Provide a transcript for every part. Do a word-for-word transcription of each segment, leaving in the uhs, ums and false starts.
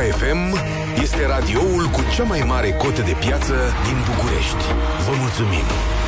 F M este radioul cu cea mai mare cotă de piață din București. Vă mulțumim!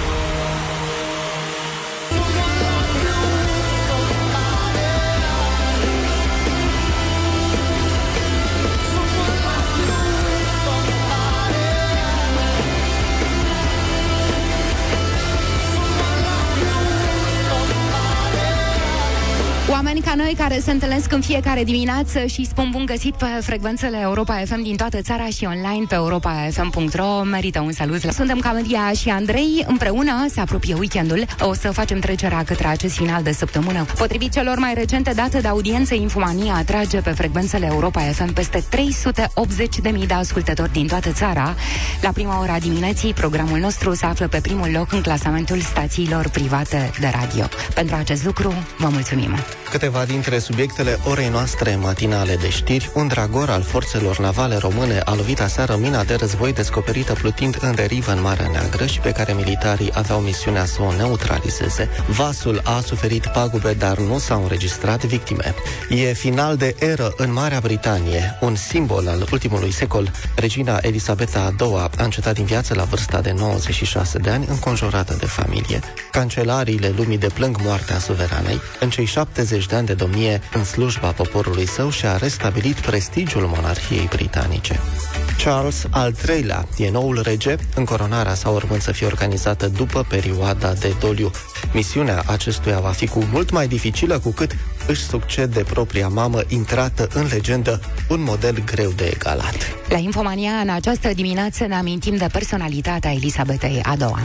Oameni ca noi care se întâlnesc în fiecare dimineață și spun bun găsit pe frecvențele Europa F M din toată țara și online pe europa f m punct r o merită un salut. Suntem Camelia și Andrei, împreună se apropie weekendul. O să facem trecerea către acest final de săptămână. Potrivit celor mai recente date de audiență, Infomania atrage pe frecvențele Europa F M peste trei sute optzeci de mii de ascultători din toată țara. La prima ora dimineții, programul nostru se află pe primul loc în clasamentul stațiilor private de radio. Pentru acest lucru, vă mulțumim! Câteva dintre subiectele orei noastre matinale de știri: un dragor al forțelor navale române a lovit aseară mina de război descoperită plutind în derivă în Marea Neagră și pe care militarii aveau misiunea să o neutralizeze. Vasul a suferit pagube, dar nu s-au înregistrat victime. E final de eră în Marea Britanie, un simbol al ultimului secol. Regina Elisabeta a doua a încetat din viață la vârsta de nouăzeci și șase de ani, înconjurată de familie. Cancelariile lumii deplâng moartea suveranei. În cei șaptezeci de ani de domnie în slujba poporului său și-a restabilit prestigiul monarhiei britanice. Charles al treilea e noul rege, încoronarea sa urmând să fie organizată după perioada de doliu. Misiunea acestuia va fi cu mult mai dificilă cu cât își succede propria mamă, intrată în legendă, un model greu de egalat. La Infomania, în această dimineață, ne amintim de personalitatea Elisabetei a doua.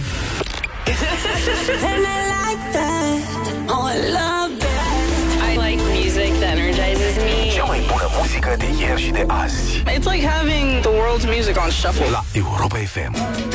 Cea mai bună muzică de ieri și de azi. It's like having the world's music on shuffle. La Europa F M.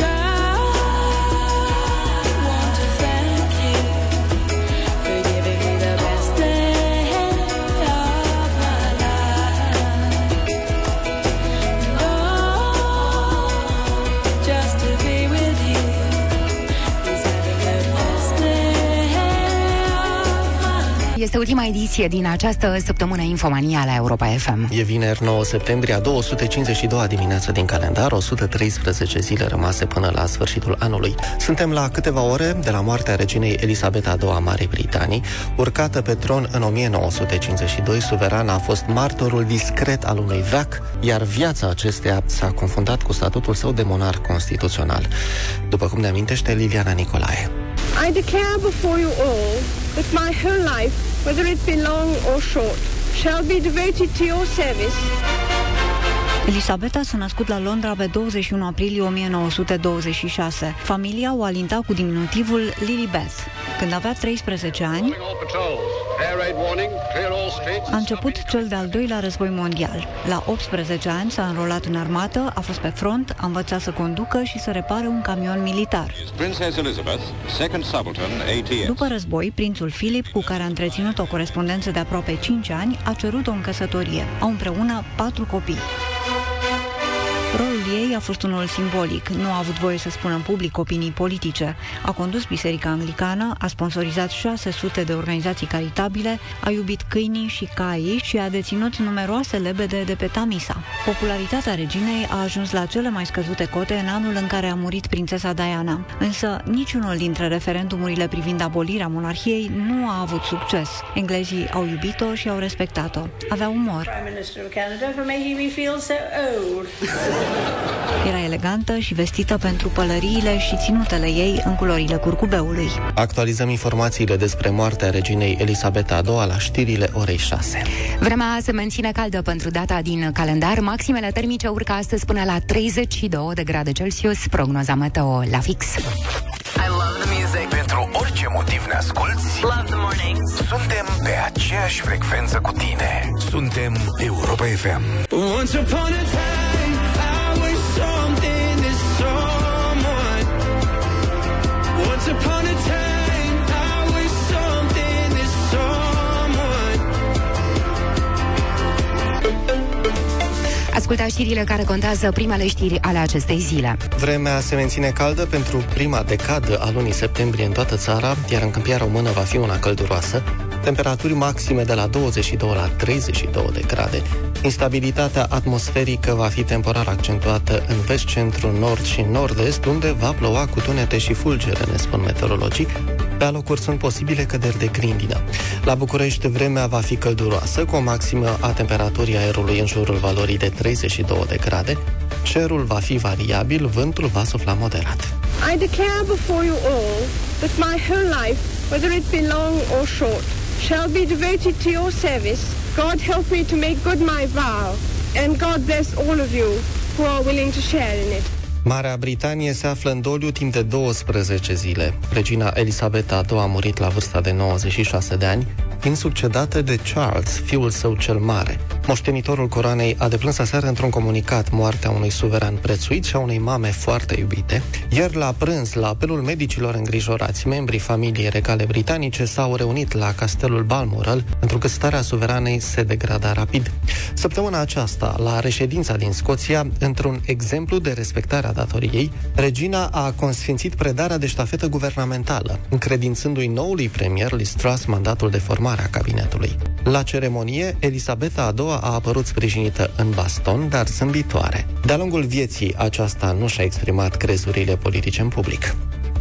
Este ultima ediție din această săptămână Infomania la Europa F M. E vineri nouă septembrie, a două sute cincizeci și doua dimineață din calendar, o sută treisprezece zile rămase până la sfârșitul anului. Suntem la câteva ore de la moartea reginei Elisabeta a doua a Marii Britanii. Urcată pe tron în o mie nouă sute cincizeci și doi, suverana a fost martorul discret al unui veac, iar viața acesteia s-a confundat cu statutul său de monarh constituțional, după cum ne amintește Liliana Nicolae. I declare before you all that my whole life, whether it be long or short, shall be devoted to your service. Elisabeta s-a născut la Londra pe douăzeci și unu aprilie o mie nouă sute douăzeci și șase. Familia o alinta cu diminutivul Lilibeth. Când avea treisprezece ani, a început cel de-al doilea război mondial. La optsprezece ani s-a înrolat în armată, a fost pe front, a învățat să conducă și să repare un camion militar. După război, prințul Philip, cu care a întreținut o corespondență de aproape cinci ani, a cerut-o în căsătorie. Au împreună patru copii. Rolul ei a fost unul simbolic. Nu a avut voie să spună în public opinii politice. A condus Biserica Anglicană, a sponsorizat șase sute de organizații caritabile, a iubit câinii și caii și a deținut numeroase lebede de pe Tamisa. Popularitatea reginei a ajuns la cele mai scăzute cote în anul în care a murit prințesa Diana. Însă, niciunul dintre referendumurile privind abolirea monarhiei nu a avut succes. Englezii au iubit-o și au respectat-o. Avea umor. Era elegantă și vestită pentru pălăriile și ținutele ei în culorile curcubeului. Actualizăm informațiile despre moartea reginei Elisabeta a doua la știrile orei șase. Vremea se menține caldă pentru data din calendar. Maximele termice urcă astăzi până la treizeci și două de grade Celsius. Prognoza meteo la fix. I love the music. Pentru orice motiv ne asculti. Love the mornings. Suntem pe aceeași frecvență cu tine. Suntem Europa F M. Once upon a time I was something to someone. Once upon a time I was something to someone. Ascultați știrile care contează, primele știri ale acestei zile. Vremea se menține caldă pentru prima decadă a lunii septembrie în toată țara, iar în Câmpia Română va fi una călduroasă. Temperaturi maxime de la douăzeci și doi la treizeci și doi de grade. Instabilitatea atmosferică va fi temporar accentuată în vest, centru, nord și nord-est, unde va ploua cu tunete și fulgere, ne spun meteorologii. Pe alocuri sunt posibile căderi de grindină. La București vremea va fi călduroasă, cu o maximă a temperaturii aerului în jurul valorii de treizeci și două de grade. Cerul va fi variabil, vântul va sufla moderat. I declare before you all that my whole life, whether it be long or short, shall be devoted to your service. God help me to make good my vow, and God bless all of you who are willing to share in it. Marea Britanie se află în doliu timp de douăsprezece zile. Regina Elisabeta a doua a murit la vârsta de nouăzeci și șase de ani, fiind succedată de Charles, fiul său cel mare. Moștenitorul coroanei a deplâns aseară într-un comunicat moartea unui suveran prețuit și a unei mame foarte iubite. Iar la prânz, la apelul medicilor îngrijorați, membrii familiei regale britanice s-au reunit la castelul Balmoral, întrucât starea suveranei se degrada rapid. Săptămâna aceasta, la reședința din Scoția, într-un exemplu de respectare a datoriei, regina a consfințit predarea de ștafetă guvernamentală, încredințându-i noului premier Liz Truss mandatul de formare a cabinetului. La ceremonie, Elisabeta a doua a apărut sprijinită în baston, dar zâmbitoare. De-a lungul vieții, aceasta nu și-a exprimat crezurile politice în public.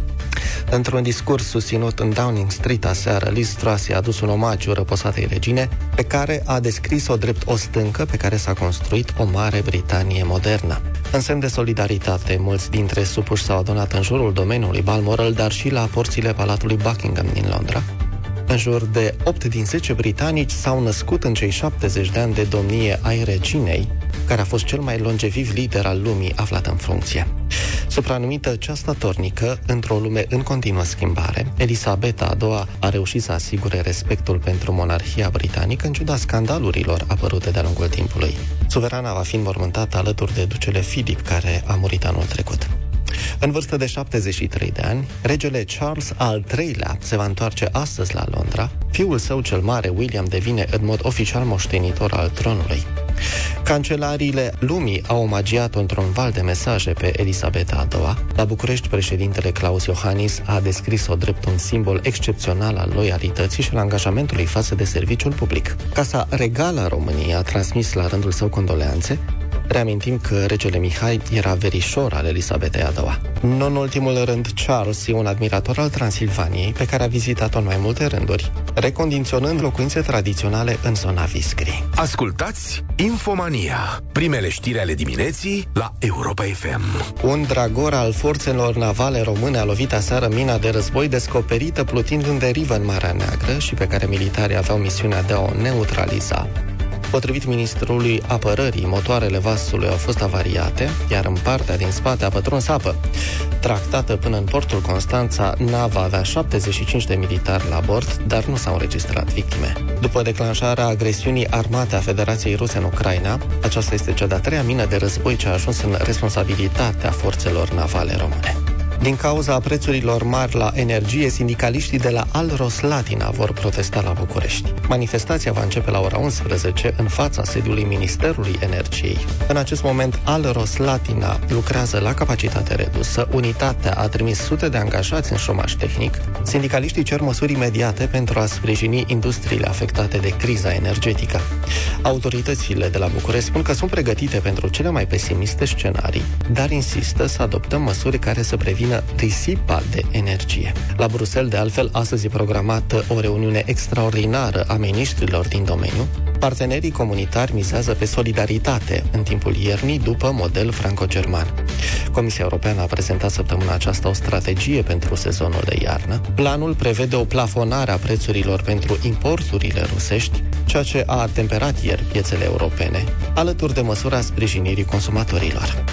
Într-un discurs susținut în Downing Street aseară, Liz Truss i-a adus un omagiu răposatei regine, pe care a descris-o drept o stâncă pe care s-a construit o Mare Britanie modernă. În semn de solidaritate, mulți dintre supuși s-au adunat în jurul domeniului Balmoral, dar și la porțile Palatului Buckingham din Londra. În jur de opt din zece britanici s-au născut în cei șaptezeci de ani de domnie ai reginei, care a fost cel mai longeviv lider al lumii aflat în funcție. Supranumită cea statornică, într-o lume în continuă schimbare, Elisabeta a doua a reușit să asigure respectul pentru monarhia britanică în ciuda scandalurilor apărute de-a lungul timpului. Suverana va fi înmormântată alături de ducele Philip, care a murit anul trecut. În vârstă de șaptezeci și trei de ani, regele Charles al treilea se va întoarce astăzi la Londra. Fiul său cel mare, William, devine în mod oficial moștenitor al tronului. Cancelariile lumii au omagiat-o într-un val de mesaje pe Elisabeta a doua. La București, președintele Klaus Iohannis a descris-o drept un simbol excepțional al loialității și al angajamentului față de serviciul public. Casa Regală a României a transmis la rândul său condoleanțe. Reamintim că regele Mihai era verișor al Elisabetei a doua. Nu în ultimul rând, Charles e un admirator al Transilvaniei, pe care a vizitat-o în mai multe rânduri, recondiționând locuințe tradiționale în zona Viscri. Ascultați Infomania, primele știri ale dimineții la Europa F M. Un dragor al forțelor navale române a lovit aseară mina de război descoperită plutind în derivă în Marea Neagră și pe care militarii aveau misiunea de a o neutraliza. Potrivit ministrului apărării, motoarele vasului au fost avariate, iar în partea din spate a pătruns apă. Tractată până în portul Constanța, nava avea șaptezeci și cinci de militari la bord, dar nu s-au înregistrat victime. După declanșarea agresiunii armate a Federației Ruse în Ucraina, aceasta este cea de-a treia mină de război ce a ajuns în responsabilitatea forțelor navale române. Din cauza prețurilor mari la energie, sindicaliștii de la Alros-Latina vor protesta la București. Manifestația va începe la ora unsprezece în fața sediului Ministerului Energiei. În acest moment, Alros-Latina lucrează la capacitate redusă, unitatea a trimis sute de angajați în șomaj tehnic. Sindicaliștii cer măsuri imediate pentru a sprijini industriile afectate de criza energetică. Autoritățile de la București spun că sunt pregătite pentru cele mai pesimiste scenarii, dar insistă să adoptăm măsuri care să prevină risipa de energie. La Bruxelles, de altfel, astăzi e programată o reuniune extraordinară a miniștrilor din domeniu. Partenerii comunitari mizează pe solidaritate în timpul iernii după model franco-german. Comisia Europeană a prezentat săptămâna aceasta o strategie pentru sezonul de iarnă. Planul prevede o plafonare a prețurilor pentru importurile rusești, ceea ce a atemperat ieri piețele europene, alături de măsura sprijinirii consumatorilor.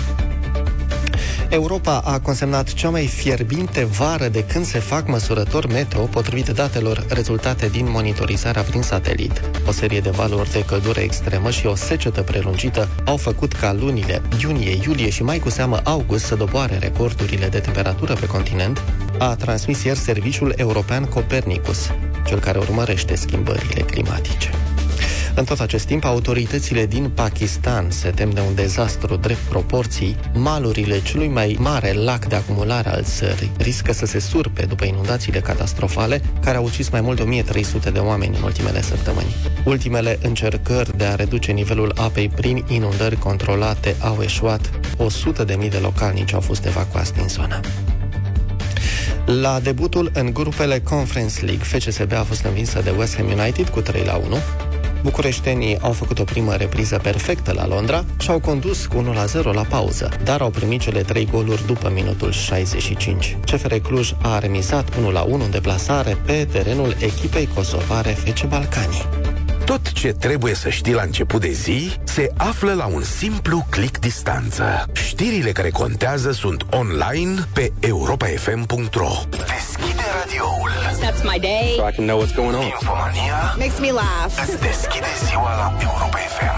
Europa a consemnat cea mai fierbinte vară de când se fac măsurători meteo, potrivit datelor rezultate din monitorizarea prin satelit. O serie de valori de căldură extremă și o secetă prelungită au făcut ca lunile iunie, iulie și mai cu seamă august să doboare recordurile de temperatură pe continent, a transmis ieri Serviciul European Copernicus, cel care urmărește schimbările climatice. În tot acest timp, autoritățile din Pakistan se tem de un dezastru drept proporții. Malurile celui mai mare lac de acumulare al țării riscă să se surpe după inundațiile catastrofale care au ucis mai mult de o mie trei sute de oameni în ultimele săptămâni. Ultimele încercări de a reduce nivelul apei prin inundări controlate au eșuat. o sută de mii de localnici au fost evacuați din zonă. La debutul în grupele Conference League, F C S B a fost învinsă de West Ham United cu trei la unu. Bucureștenii au făcut o primă repriză perfectă la Londra și au condus cu unu la zero la pauză, dar au primit cele trei goluri după minutul șaizeci și cinci. C F R Cluj a remizat unu la unu în deplasare pe terenul echipei kosovare F C Balcanii. Tot ce trebuie să știi la început de zi se află la un simplu click distanță. Știrile care contează sunt online pe europa f m punct r o. Deschide radioul. That's my day. So I can know what's going on. Infomania Makes me laugh. îți deschide ziua la Europa F M.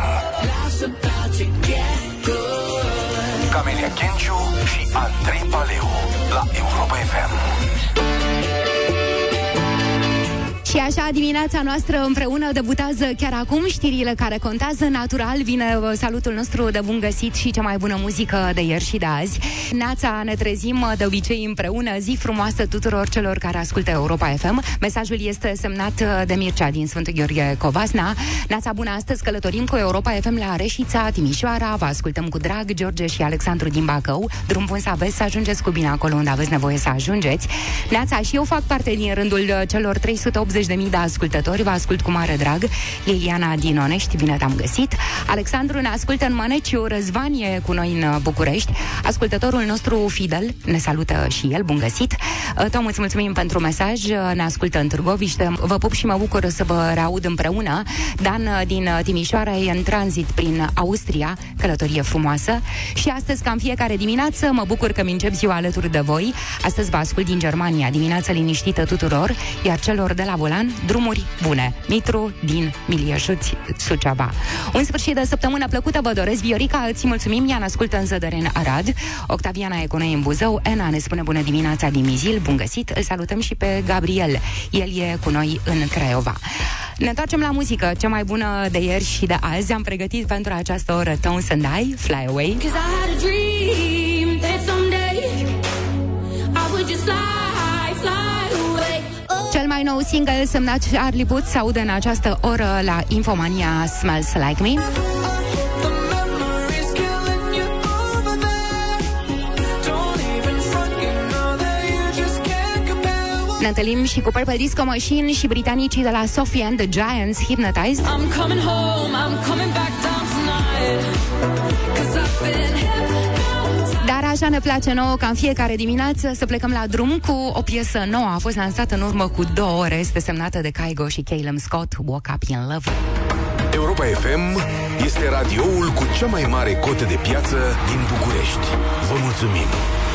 Camelia Kenciu și Andrei Paleu la Europa F M. Și așa, dimineața noastră împreună debutează chiar acum știrile care contează. Natural, vine salutul nostru de bun găsit și cea mai bună muzică de ieri și de azi. Neața, ne trezim de obicei împreună. Zi frumoasă tuturor celor care ascultă Europa F M. Mesajul este semnat de Mircea din Sfântul Gheorghe Covasna. Neața bună, astăzi călătorim cu Europa F M la Reșița, Timișoara. Vă ascultăm cu drag, George și Alexandru din Bacău. Drum bun să aveți, să ajungeți cu bine acolo unde aveți nevoie să ajungeți. Neața, și eu fac parte din rândul celor trei sute optzeci de mii de ascultători. Vă ascult cu mare drag. Liliana din Onești, bine te-am găsit. Alexandru ne ascultă în Măneciu. Răzvan e cu noi în București. Ascultătorul nostru Fidel ne salută și el, bun găsit. Tom, îți mulțumim pentru mesaj. Ne ascultă în Târgoviște. Vă pup și mă bucur să vă reaud împreună. Dan din Timișoara e în tranzit prin Austria, călătorie frumoasă. Și astăzi, ca în fiecare dimineață, mă bucur că mi încep ziua alături de voi. Astăzi vă ascult din Germania. Dimineața liniștită tuturor, iar celor de la volan, drumuri bune. Mitru din Milieșuți, Suceava. Un sfârșit de săptămână plăcută vă doresc. Viorica, îți mulțumim. Ea ne ascultă în Zădăreni, Arad. Octaviana e cu noi în Buzău. Ena ne spune bună dimineața din Mizil. Bun găsit. Îl salutăm și pe Gabriel. El e cu noi în Craiova. Ne întoarcem la muzică, cea mai bună de ieri și de azi. Am pregătit pentru această oră Tones and I, Fly Away. Cel mai nou single semnat Charlie Puth se aude în această oră la Infomania, Smells Like Me. Ne întâlnim și cu Purple Disco Machine și britanicii de la Sophie and the Giants, Hypnotized. I'm coming home, I'm coming back down tonight, 'cause I've been hypnotized. Dar așa ne place nouă ca în fiecare dimineață să plecăm la drum cu o piesă nouă. A fost lansată în urmă cu două ore, este semnată de Kygo și Caleb Scott, Woke Up in Love. Europa F M este radioul cu cea mai mare cotă de piață din București. Vă mulțumim!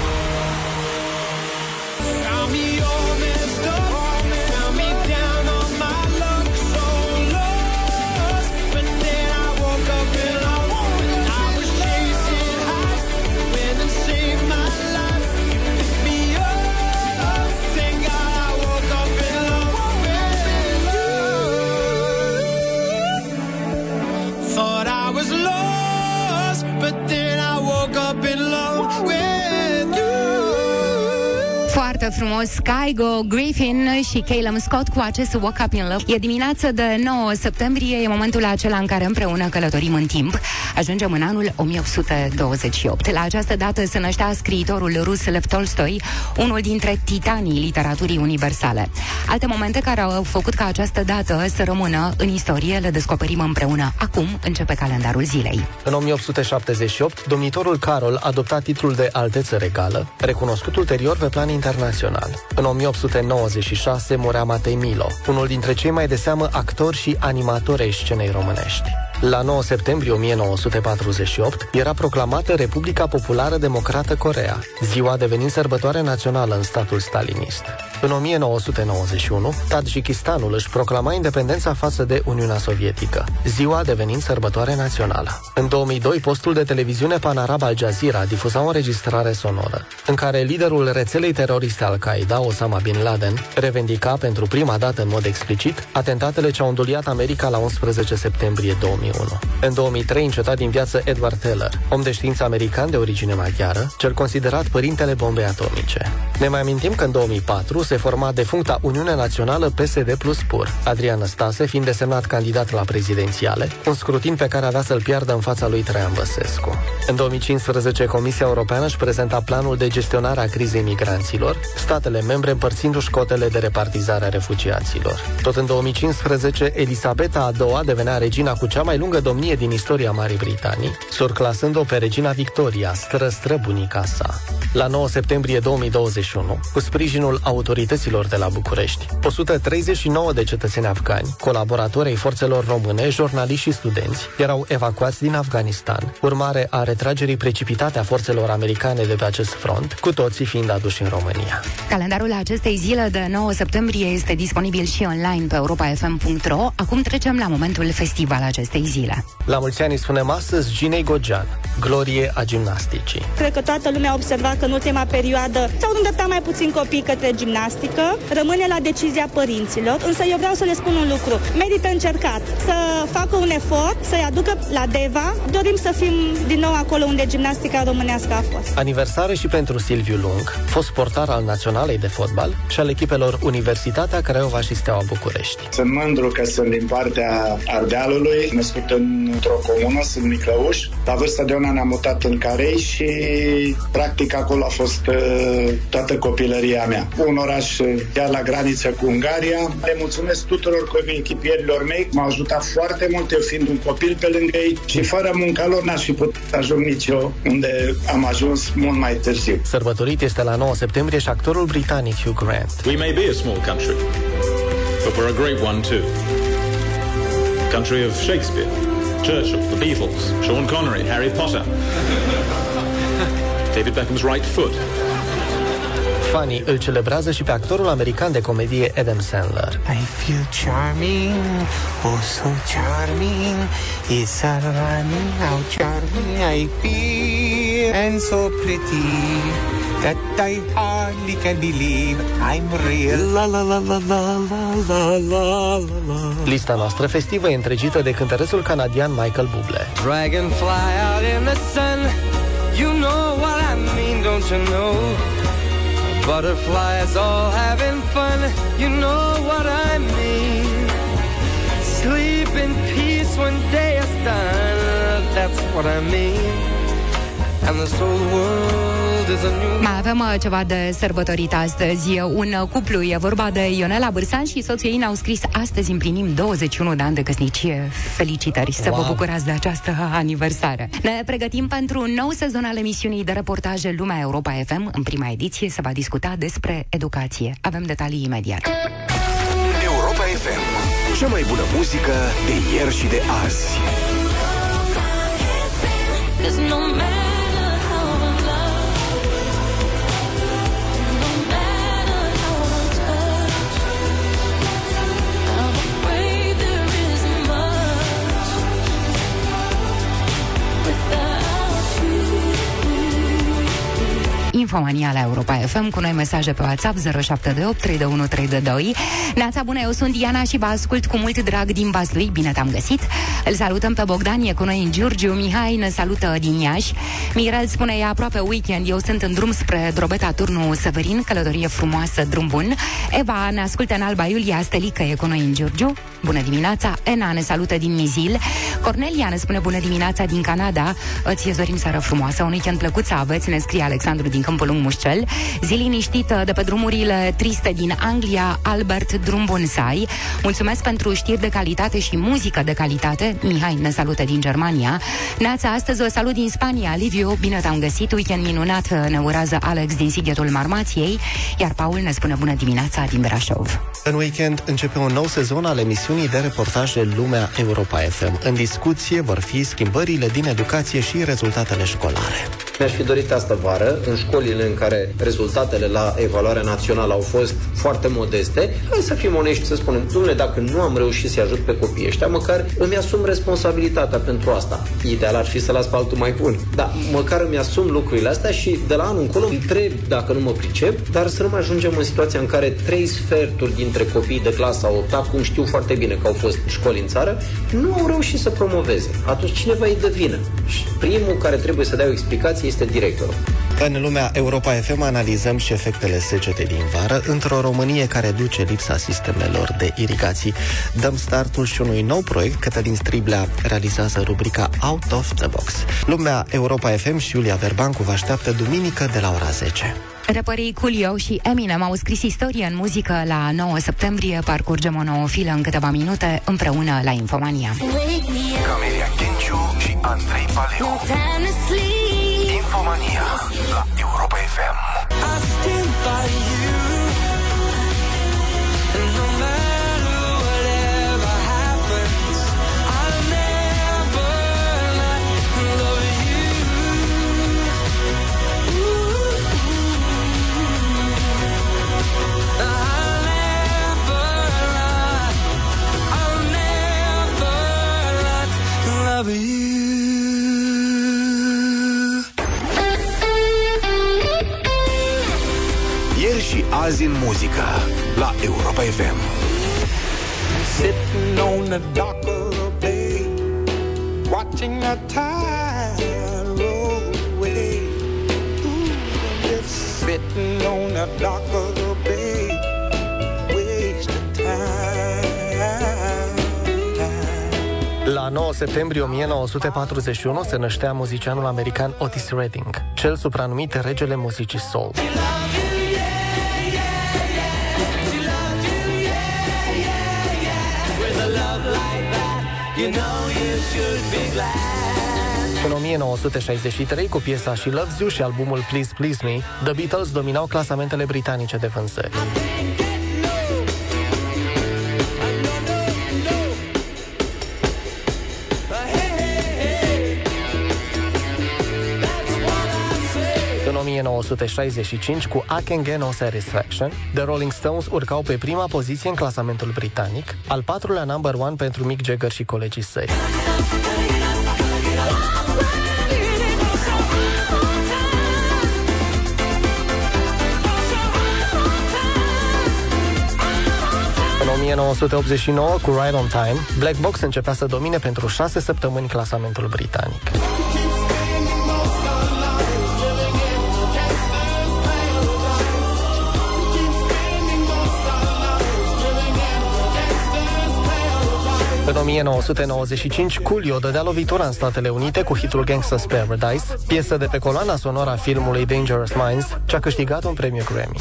Foarte frumos, Kygo, Griffin și Caleb Scott cu acest Woke Up in Love. E dimineață de nouă septembrie, e momentul acela în care împreună călătorim în timp. Ajungem în anul o mie opt sute douăzeci și opt. La această dată se năștea scriitorul rus Lev Tolstoi, unul dintre titanii literaturii universale. Alte momente care au făcut ca această dată să rămână în istorie le descoperim împreună. Acum începe calendarul zilei. În o mie opt sute șaptezeci și opt, domnitorul Carol adopta titlul de alteță regală, recunoscut ulterior pe plan internațional. În o mie opt sute nouăzeci și șase murea Matei Milo, unul dintre cei mai de seamă actori și animatori ai scenei românești. La nouă septembrie o mie nouă sute patruzeci și opt era proclamată Republica Populară Democrată Coreea, ziua devenind sărbătoare națională în statul stalinist. În o mie nouă sute nouăzeci și unu, Tadjikistanul își proclama independența față de Uniunea Sovietică, ziua devenind sărbătoare națională. În două mii doi, postul de televiziune pan-arab Al Jazeera difuza o înregistrare sonoră, în care liderul rețelei teroriste Al-Qaeda, Osama Bin Laden, revendica pentru prima dată în mod explicit atentatele ce au înduliat America la unsprezece septembrie două mii unu. În două mii trei înceta din viață Edward Teller, om de știință american de origine maghiară, cel considerat părintele bombei atomice. Ne mai amintim că în două mii patru se forma defuncta Uniune Națională P S D plus P U R, Adrian Năstase fiind desemnat candidat la prezidențiale, un scrutin pe care avea să-l piardă în fața lui Traian Băsescu. În două mii cincisprezece, Comisia Europeană își prezenta planul de gestionare a crizei migranților, statele membre împărțindu-și cotele de repartizare a refugiaților. Tot în două mii cincisprezece, Elisabeta a doua devenea regina cu cea mai lungă domnie din istoria Marii Britanii, surclasând-o pe regina Victoria, stră-străbunica sa. La nouă septembrie două mii douăzeci și unu, cu sprijinul autorităților de la București, o sută treizeci și nouă de cetățeni afgani, colaboratori ai forțelor române, jurnaliști și studenți, erau evacuați din Afganistan, urmare a retragerii precipitate a forțelor americane de pe acest front, cu toții fiind aduși în România. Calendarul acestei zile de nouă septembrie este disponibil și online pe europa f m punct r o. Acum trecem la momentul festival acestei zile. La mulți ani îi spunem astăzi Ginei Gogean, glorie a gimnasticii. Cred că toată lumea a observat că în ultima perioadă s-au îndreptat mai puțin copii către gimnastică, rămâne la decizia părinților, însă eu vreau să le spun un lucru. Merită încercat să facă un efort, să-i aducă la Deva. Dorim să fim din nou acolo unde gimnastica românească a fost. Aniversare și pentru Silviu Lung, fost portar al Naționalei de Fotbal și al echipelor Universitatea Craiova și Steaua București. Sunt mândru că sunt din partea Ardealului, născut într-o comună, sunt Miclăuș. La vârsta de un an am mutat în Carei și practic acolo a fost uh, toată copilăria mea. Un oraș chiar la graniță cu Ungaria. Le mulțumesc tuturor echipierilor mei, m-au ajutat foarte mult, eu fiind un copil pe lângă ei și fără munca lor n-aș fi putut ajung nici eu unde am ajuns mult mai târziu. Sărbătorit este la nouă septembrie și actorul britanic Hugh Grant. We may be a small country, but we're a great one too. Country of Shakespeare, Churchill, the Beatles, Sean Connery, Harry Potter, David Beckham's right foot. Fanii îl celebrează și pe actorul american de comedie Adam Sandler. I feel charming, oh so charming, it's a running how charming I feel, and so pretty that I hardly can believe I'm real. La la la la la la la la la. Lista noastră festivă e întregită de cântărețul canadian Michael Bublé. Dragonfly out in the sun, you know what I mean, don't you know? Butterflies all having fun, you know what I mean. Sleep in peace when day is done, that's what I mean. And this whole world is a new... Mai avem uh, ceva de sărbătorit astăzi. Un uh, cuplu, e vorba de Ionela Bârsan și soțul ei, ne-au scris: astăzi împlinim douăzeci și unu de ani de căsnicie. Felicitări, wow. Să vă bucurați de această aniversare. Ne pregătim pentru un nou sezon al emisiunii de reportaje Lumea Europa F M. În prima ediție se va discuta despre educație. Avem detalii imediat. Europa F M, cea mai bună muzică de ieri și de azi. Infomania la Europa F M, cu noi mesaje pe WhatsApp zero șapte doi opt trei doi unu trei doi. Neața bună, eu sunt Diana și vă ascult cu mult drag din Vaslui. Bine te-am găsit. Îl salutăm pe Bogdan, e cu noi în Giurgiu. Mihai ne salută din Iași. Mirel spune: e aproape weekend, eu sunt în drum spre Drobeta, Turnu Severin. Călătorie frumoasă, drum bun. Eva ne ascultă în Alba Iulia. Stelică e cu noi în Giurgiu. Bună dimineața. Ena ne salută din Mizil. Cornelia ne spune: bună dimineața din Canada. Îți dorim seară frumoasă, un weekend plăcut să aveți. Ne scrie Alexandru din Câmpul Câmpul Lung Mușcel. Zi liniștită de pe drumurile triste din Anglia, Albert Drumbonsai. Mulțumesc pentru știri de calitate și muzică de calitate. Mihai ne salută din Germania. Neața, astăzi o salut din Spania. Liviu, bine te-am găsit. Weekend minunat, ne urează Alex din Sighetul Marmației. Iar Paul ne spune bună dimineața din Brașov. În weekend începe un nou sezon al emisiunii de reportaje Lumea Europa F M. În discuție vor fi schimbările din educație și rezultatele școlare. Mi-aș fi dorit asta vară, în școlile în care rezultatele la evaluarea națională au fost foarte modeste, hai să fim onești, să spunem, dumne, dacă nu am reușit să-i ajut pe copiii ăștia, măcar îmi asum responsabilitatea pentru asta. Ideal ar fi să las pe altul mai bun. Dar măcar îmi asum lucrurile astea și de la anul încolo întreb dacă nu mă pricep, dar să nu mai ajungem în situația în care trei sferturi dintre copiii de clasa opta, cum știu foarte bine că au fost școli în țară, nu au reușit să promoveze. Atunci cineva îi dă vină. Și primul care trebuie să dea o explicație este directorul. În Lumea Europa F M analizăm și efectele secetei din vară într-o Românie care duce lipsa sistemelor de irigații. Dăm startul și unui nou proiect. Cătălin Striblea realizează rubrica Out of the Box. Lumea Europa F M și Iulia Verbancu vă așteaptă duminică de la ora zece. Rapperii Coolio și Eminem au scris istorie în muzică la nouă septembrie. Parcurgem o nouă filă în câteva minute împreună la Infomania. Camelia Kenciu și Andrei Paleu. Infomania la Europa F M. Ieri și azi în muzică la Europa F M. Sitting on the dock of the bay, watching the tide roll away. Ooh, just sitting on the dock of the bay, wasting time. La nouă septembrie o mie nouă sute patruzeci și unu se năștea muzicianul american Otis Redding, cel supranumit regele muzicii soul. În o mie nouă sute șaizeci și trei, cu piesa She Loves You și albumul Please Please Me, The Beatles dominau clasamentele britanice de vânzări. În o mie nouă sute șaizeci și cinci, cu I Can Get No Satisfaction, The Rolling Stones urcau pe prima poziție în clasamentul britanic, al patrulea number one pentru Mick Jagger și colegii săi. În o mie nouă sute optzeci și nouă, cu Right on Time, Black Box începea să domine pentru șase săptămâni clasamentul britanic. În o mie nouă sute nouăzeci și cinci, Coolio dădea lovitura în Statele Unite cu hitul Gangsta's Paradise, piesă de pe coloana sonoră a filmului Dangerous Minds, ce a câștigat un premiu Grammy.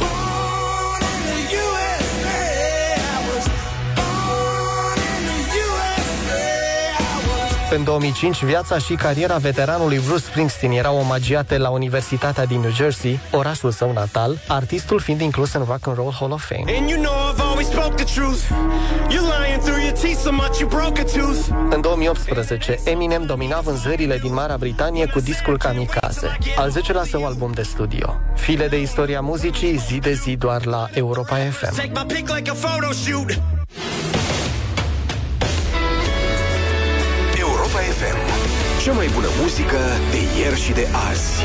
În două mii cinci, viața și cariera veteranului Bruce Springsteen erau omagiate la Universitatea din New Jersey, orașul său natal, artistul fiind inclus în Rock and Roll Hall of Fame. În două mii optsprezece, Eminem domina vânzările din Marea Britanie cu discul Kamikaze, al zecelea său album de studio. File de istoria muzicii, zi de zi doar la Europa F M. F M. Cea mai bună muzică de ieri și de azi.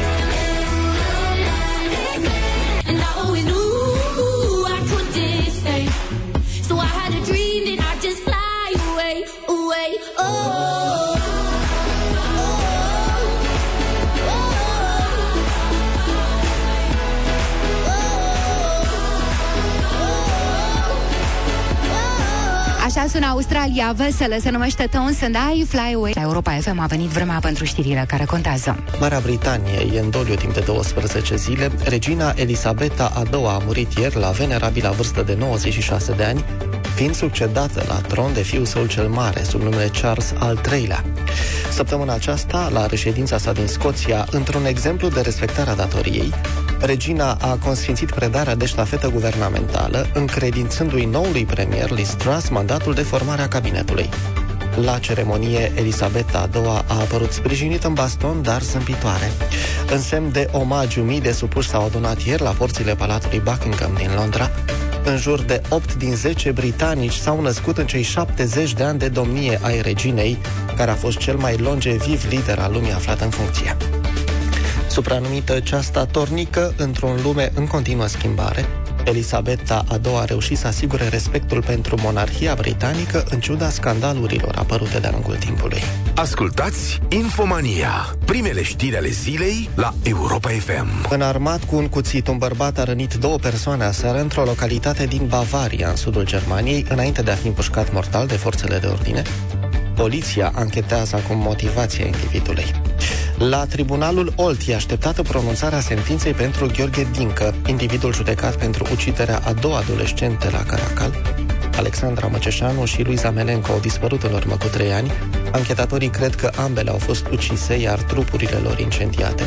Așa sună Australia, veselă, se numește Tones and I, Fly Away. La Europa F M a venit vremea pentru știrile care contează. Marea Britanie e în doliu timp de douăsprezece zile. Regina Elisabeta a doua a murit ieri la venerabila vârstă de nouăzeci și șase de ani, fiind succedată la tron de fiul său cel mare, sub numele Charles al treilea. Săptămâna aceasta, la reședința sa din Scoția, într-un exemplu de respectare a datoriei, regina a consfințit predarea de ștafetă guvernamentală, încredințându-i noului premier Liz Truss mandatul de formare a cabinetului. La ceremonie, Elisabeta a doua a apărut sprijinită în baston, dar zâmbitoare. În semn de omagiu, mii de supuși s-au adunat ieri la porțile Palatului Buckingham din Londra. În jur de opt din zece britanici s-au născut în cei șaptezeci de ani de domnie ai reginei, care a fost cel mai longeviv lider al lumii aflat în funcție. Supranumită cea statornică într-un lume în continuă schimbare, Elisabeta a doua a reușit să asigure respectul pentru monarhia britanică în ciuda scandalurilor apărute de-a lungul timpului. Ascultați Infomania, primele știri ale zilei la Europa F M. Înarmat cu un cuțit, un bărbat a rănit două persoane aseară într-o localitate din Bavaria, în sudul Germaniei, înainte de a fi împușcat mortal de forțele de ordine. Poliția anchetează acum motivația individului. La tribunalul Olt e așteptată pronunțarea sentinței pentru Gheorghe Dincă, individul judecat pentru uciderea a două adolescente la Caracal. Alexandra Măceșanu și Luiza Melenco au dispărut în urmă cu trei ani. Anchetatorii cred că ambele au fost ucise, iar trupurile lor incendiate.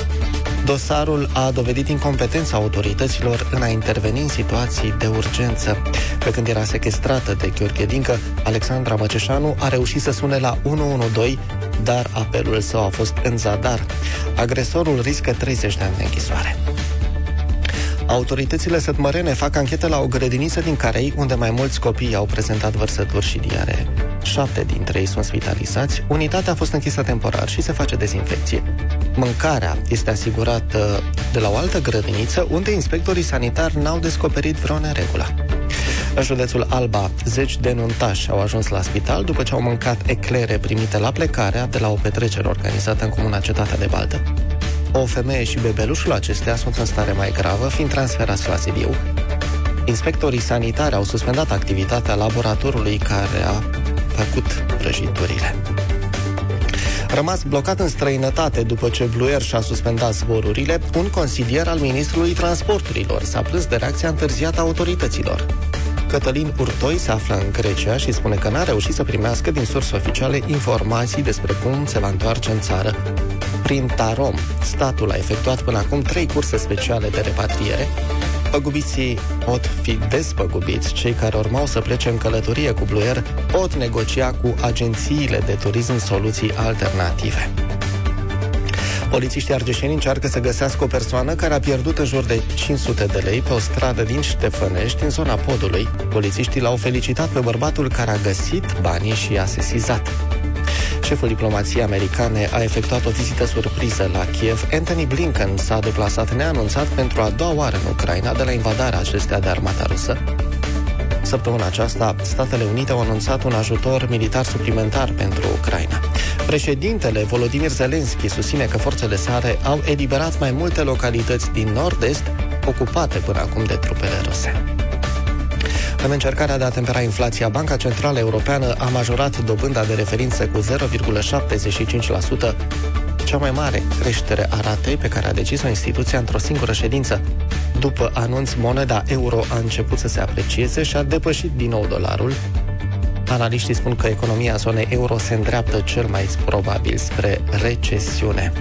Dosarul a dovedit incompetența autorităților în a interveni în situații de urgență. Pe când era sequestrată de Gheorghe Dincă, Alexandra Măceșanu a reușit să sune la unu unu doi, dar apelul său a fost în zadar. Agresorul riscă treizeci de ani de închisoare. Autoritățile sătmărene fac anchetă la o grădiniță din Carei, unde mai mulți copii au prezentat vărsături și diaree. Șapte dintre ei sunt spitalizați, unitatea a fost închisă temporar și se face dezinfecție. Mâncarea este asigurată de la o altă grădiniță, unde inspectorii sanitari n-au descoperit vreo neregulă. În județul Alba, zeci de nuntași au ajuns la spital după ce au mâncat eclere primite la plecarea de la o petrecere organizată în comuna Cetatea de Baltă. O femeie și bebelușul acestea sunt în stare mai gravă, fiind transferați la Sibiu. Inspectorii sanitari au suspendat activitatea laboratorului care a făcut prăjiturile. Rămas blocat în străinătate după ce Blue Air și-a suspendat zborurile, un consilier al ministrului transporturilor s-a plâns de reacția întârziată a autorităților. Cătălin Urtoi se află în Grecia și spune că n-a reușit să primească din surse oficiale informații despre cum se va întoarce în țară. Prin Tarom, statul a efectuat până acum trei curse speciale de repatriere. Păgubiții pot fi despăgubiți. Cei care urmau să plece în călătorie cu Blue Air pot negocia cu agențiile de turism soluții alternative. Polițiștii argeșeni încearcă să găsească o persoană care a pierdut în jur de cinci sute de lei pe o stradă din Ștefănești, în zona Podului. Polițiștii l-au felicitat pe bărbatul care a găsit banii și i-a sesizat. Șeful diplomației americane a efectuat o vizită surpriză la Kiev. Antony Blinken s-a deplasat neanunțat pentru a doua oară în Ucraina de la invadarea acesteia de armata rusă. Săptămâna aceasta, Statele Unite au anunțat un ajutor militar suplimentar pentru Ucraina. Președintele Volodymyr Zelensky susține că forțele sale au eliberat mai multe localități din nord-est ocupate până acum de trupele ruse. În încercarea de a tempera inflația, Banca Centrală Europeană a majorat dobânda de referință cu zero virgulă șaptezeci și cinci la sută, cea mai mare creștere a ratei pe care a decis-o instituția într-o singură ședință. După anunț, moneda euro a început să se aprecieze și a depășit din nou dolarul. Analiștii spun că economia zonei euro se îndreaptă cel mai probabil spre recesiune.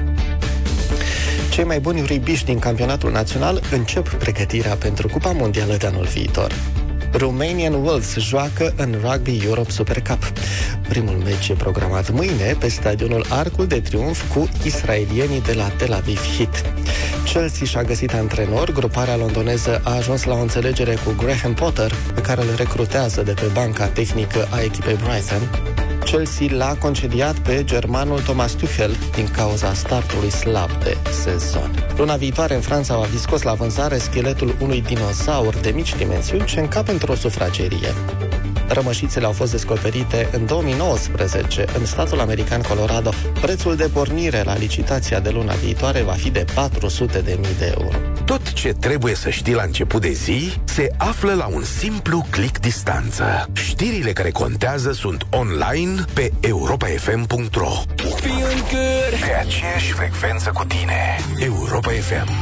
Cei mai buni rugbiști din campionatul național încep pregătirea pentru Cupa Mondială de anul viitor. Romanian Wolves joacă în Rugby Europe Super Cup. Primul meci e programat mâine pe stadionul Arcul de Triunf cu israelienii de la Tel Aviv Heat. Chelsea și-a găsit antrenor, gruparea londoneză a ajuns la o înțelegere cu Graham Potter, pe care îl recrutează de pe banca tehnică a echipei Brighton. Chelsea l-a concediat pe germanul Thomas Tuchel din cauza startului slab de sezon. Luna viitoare în Franța va fi scos la vânzare scheletul unui dinozaur de mici dimensiuni ce încape într-o sufragerie. Rămășițele au fost descoperite în două mii nouăsprezece în statul american Colorado. Prețul de pornire la licitația de luna viitoare va fi de patru sute de mii de euro. Tot ce trebuie să știi la început de zi se află la un simplu click distanță. Știrile care contează sunt online pe europa f m punct r o. Pe aceeași frecvență cu tine. Europa F M.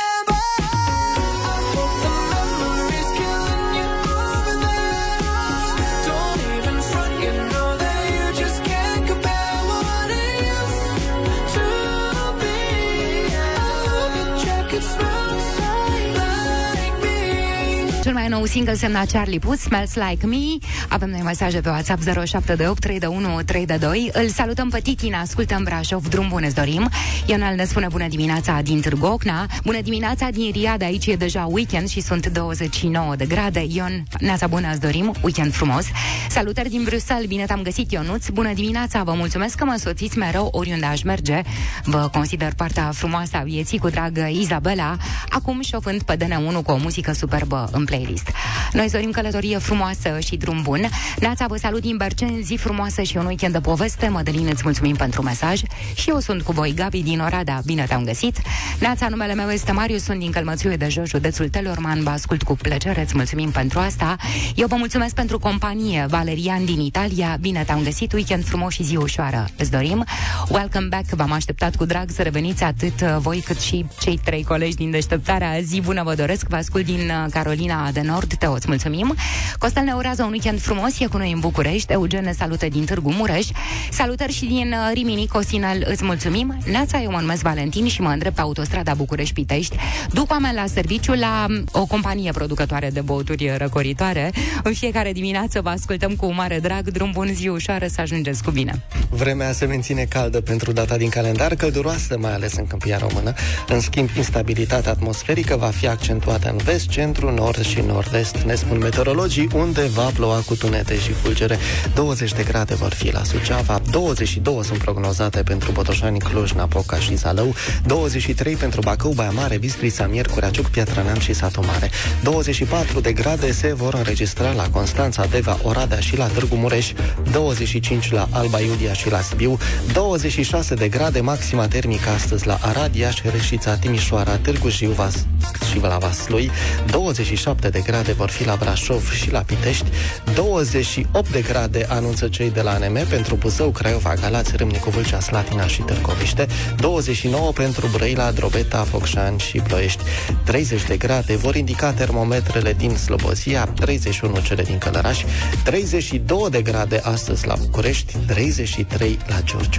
Cel mai nou single semnat Charlie Puth, Smells Like Me. Avem noi mesaje pe WhatsApp zero șapte doi opt trei unu trei doi. Îl salutăm pe Titi, ne ascultă în Brașov. Drum bun îți dorim. Ionel ne spune bună dimineața din Târgu Ocna. Bună dimineața din Riad, aici e deja weekend și sunt douăzeci și nouă de grade. Ion, neața bună îți dorim, weekend frumos. Salutări din Bruxelles, bine te-am găsit, Ionuț. Bună dimineața, vă mulțumesc că mă însoțiți mereu oriunde aș merge. Vă consider partea frumoasă a vieții, cu drag Izabela, acum șofând pe D N unu cu o muzică superbă în playlist. Noi dorim călătorie frumoasă și drum bun. Neața, vă salut din Berceni, zi frumoasă și un weekend de poveste. Mădălin, îți mulțumim pentru mesaj. Și eu sunt cu voi, Gabi din Oradea, bine te-am găsit. Neața, numele meu este Marius, sunt din Călmățuie de Jos, județul Telorman, vă ascult cu plăcere, îți mulțumim pentru asta. Eu vă mulțumesc pentru companie, Valerian din Italia, bine te-am găsit, weekend frumos și zi ușoară îți dorim. Welcome back, v-am așteptat cu drag să reveniți, atât voi cât și cei trei colegi din Deșteptarea. Zi bună vă doresc, vă ascult din Carolina de Nord, Teo, îți mulțumim. Costel ne urează un weekend frumos, e cu noi în București. Eugen ne salută din Târgu Mureș. Salutări și din Rimini, Cosinel, îți mulțumim. Neața, eu mă numesc Valentin și mă îndrept pe autostrada București-Pitești. Duc oameni la serviciu la o companie producătoare de băuturi răcoritoare. În fiecare dimineață vă ascultăm cu mare drag. Drum bun, zi ușoară, să ajungeți cu bine. Vremea se menține caldă pentru data din calendar, călduroasă mai ales în Câmpia Română. În schimb, instabilitatea atmosferică va fi accentuată în vest, centru, nord și nord-est, ne spun meteorologii, unde va ploua cu tunete și fulgere. douăzeci de grade vor fi la Suceava, douăzeci și doi sunt prognozate pentru Botoșani, Cluj, Napoca și Zalău, douăzeci și trei pentru Bacău, Baia Mare, Bistrița, Miercurea Ciuc, Piatra Neamț și Satu Mare. douăzeci și patru de grade se vor înregistra la Constanța, Deva, Oradea și la Târgu Mureș, douăzeci și cinci la Alba Iulia și la Sibiu, douăzeci și șase de grade maxima termică astăzi la Arad, Iași, Reșița, Timișoara, Târgu Jiu Vas și la Vaslui, douăzeci și șapte de grade vor fi la Brașov și la Pitești, douăzeci și opt de grade anunță cei de la A N M pentru Buzău, Craiova, Galați, Râmnicu, Vâlcea, Slatina și Târgoviște, douăzeci și nouă pentru Brăila, Drobeta, Focșani și Ploiești, treizeci de grade vor indica termometrele din Slobozia, treizeci și unu cele din Călăraș, treizeci și doi de grade astăzi la București, treizeci și trei la Giurgiu.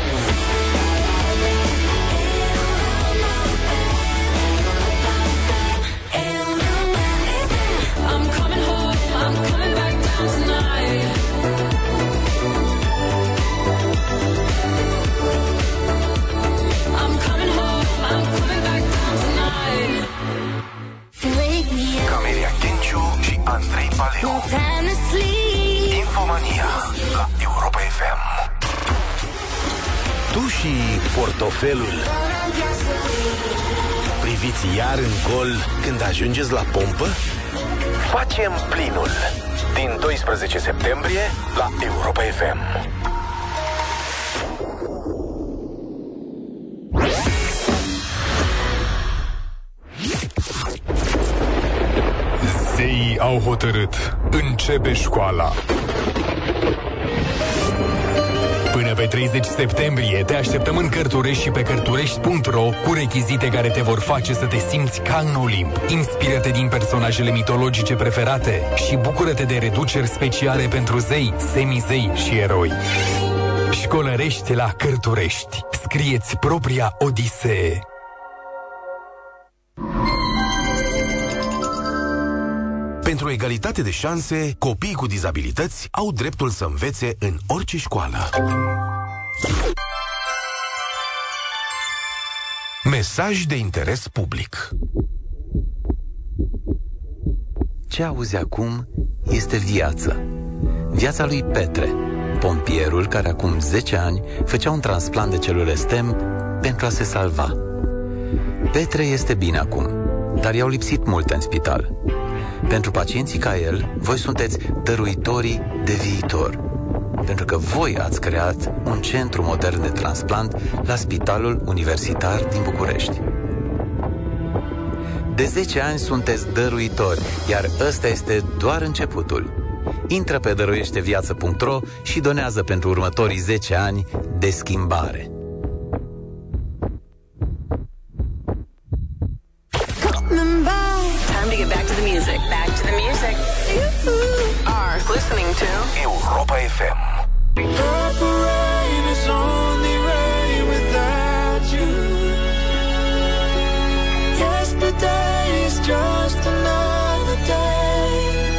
Infomania la Europa F M. Tu și portofelul priviți iar în gol când ajungeți la pompă? Facem plinul din doisprezece septembrie la Europa F M. Zeii au hotărât. Începe școala. Până pe treizeci septembrie te așteptăm în Cărturești și pe cărturești punct ro cu rechizite care te vor face să te simți ca în Olimp. Inspiră-te din personajele mitologice preferate și bucură-te de reduceri speciale pentru zei, semizei și eroi. Școlărește la Cărturești. Scrieți propria odisee. Pentru egalitate de șanse, copiii cu dizabilități au dreptul să învețe în orice școală. Mesaj de interes public. Ce auzi acum este viață. Viața lui Petre, pompierul care acum zece ani făcea un transplant de celule stem pentru a se salva. Petre este bine acum, dar i-au lipsit multe în spital. Pentru pacienții ca el, voi sunteți dăruitorii de viitor, pentru că voi ați creat un centru modern de transplant la Spitalul Universitar din București. De zece ani sunteți dăruitori, iar ăsta este doar începutul. Intră pe dăruiește viață punct ro și donează pentru următorii zece ani de schimbare. Time to get back to the music. Back to the music. You are listening to Europa F M. Purple rain is only rain without you. Yesterday is just another day.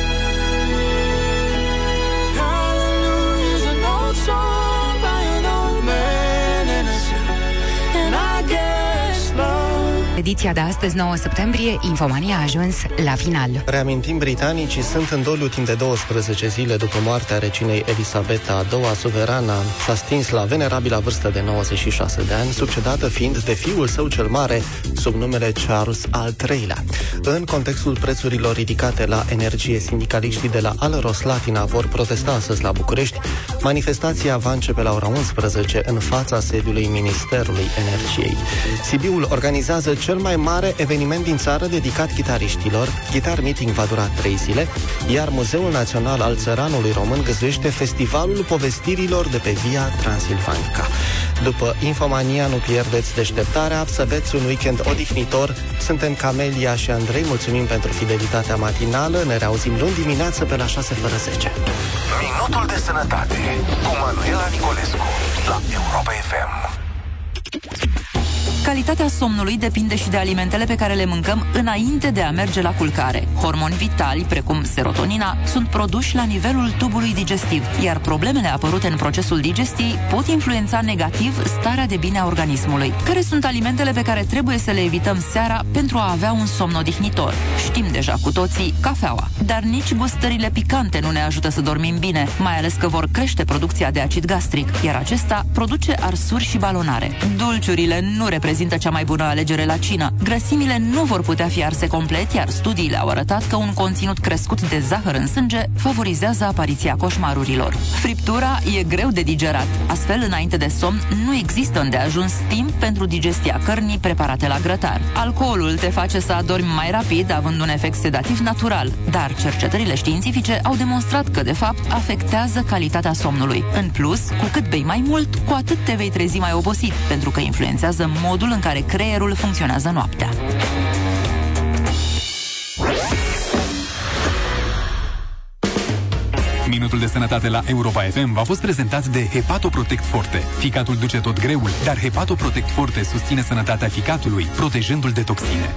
Hallelujah is an old song by an old man in a suit. And I guess love. Ediția de astăzi, nouă septembrie, Infomania a ajuns la final. Reamintim, britanicii sunt în doliu timp de douăsprezece zile după moartea reginei Elisabeta a doua. Suverana s-a stins la venerabila vârstă de nouăzeci și șase de ani, succedată fiind de fiul său cel mare, sub numele Charles al treilea. În contextul prețurilor ridicate la energie, sindicaliștii de la Al Roslatina vor protesta astăzi la București. Manifestația va începe la ora unsprezece în fața sediului Ministerului Energiei. Sibiul organizează cel mai mare eveniment din țară dedicat chitariștilor. Guitar Meeting va dura trei zile, iar Muzeul Național al Țăranului Român găzduiește Festivalul Povestirilor de pe Via Transilvanica. După Infomania, nu pierdeți deșteptarea, să aveți un weekend odihnitor. Suntem Camelia și Andrei, mulțumim pentru fidelitatea matinală. Ne reauzim luni dimineață pe la șase fără zece. Minutul de sănătate cu Manuela Nicolescu la Europa F M. Calitatea somnului depinde și de alimentele pe care le mâncăm înainte de a merge la culcare. Hormoni vitali, precum serotonina, sunt produși la nivelul tubului digestiv, iar problemele apărute în procesul digestiei pot influența negativ starea de bine a organismului. Care sunt alimentele pe care trebuie să le evităm seara pentru a avea un somn odihnitor? Știm deja cu toții, cafeaua. Dar nici gustările picante nu ne ajută să dormim bine, mai ales că vor crește producția de acid gastric, iar acesta produce arsuri și balonare. Dulciurile nu reprezintă cea mai bună alegere la cină. Grăsimile nu vor putea fi arse complet, iar studiile au arătat că un conținut crescut de zahăr în sânge favorizează apariția coșmarurilor. Friptura e greu de digerat. Astfel, înainte de somn, nu există îndeajuns timp pentru digestia cărnii preparate la grătar. Alcoolul te face să adormi mai rapid, având un efect sedativ natural, dar cercetările științifice au demonstrat că, de fapt, afectează calitatea somnului. În plus, cu cât bei mai mult, cu atât te vei trezi mai obosit, pentru că influențează modul în care creierul funcționează noaptea. Minutul de sănătate la Europa F M v-a fost prezentat de Hepatoprotect Forte. Ficatul duce tot greul, dar Hepatoprotect Forte susține sănătatea ficatului, protejându-l de toxine.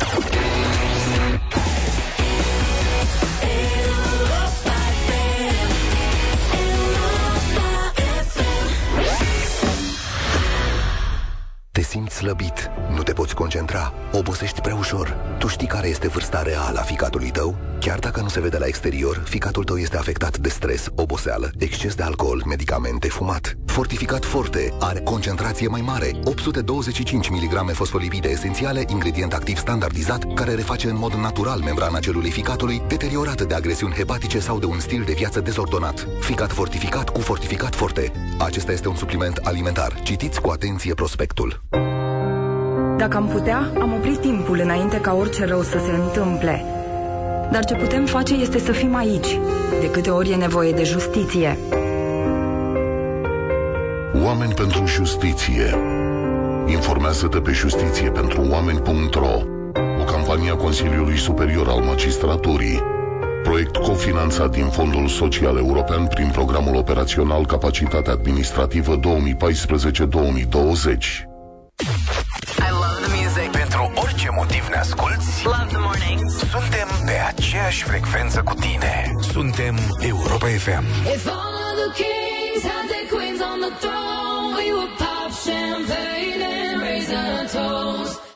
Te simți slăbit, nu te poți concentra, obosești prea ușor. Tu știi care este vârsta reală a ficatului tău? Chiar dacă nu se vede la exterior, ficatul tău este afectat de stres, oboseală, exces de alcool, medicamente, fumat. Fortificat Forte are concentrație mai mare, opt sute douăzeci și cinci miligrame fosfolipide esențiale, ingredient activ standardizat, care reface în mod natural membrana celulei ficatului, deteriorată de agresiuni hepatice sau de un stil de viață dezordonat. Ficat fortificat cu Fortificat Forte. Acesta este un supliment alimentar. Citiți cu atenție prospectul. Dacă am putea, am oprit timpul înainte ca orice rău să se întâmple. Dar ce putem face este să fim aici, de câte ori e nevoie de justiție. Oameni pentru justiție. Informează-te pe justiție pentru oameni punct ro. O campanie a Consiliului Superior al Magistraturii. Proiect cofinanțat din Fondul Social European prin Programul Operațional Capacitate Administrativă două mii paisprezece două mii douăzeci. Pentru orice motiv ne asculti, Love the mornings. suntem pe aceeași frecvență cu tine. Suntem Europa F M. If all of the kings had their queens on the throne, we would pop champagne and raise a toast.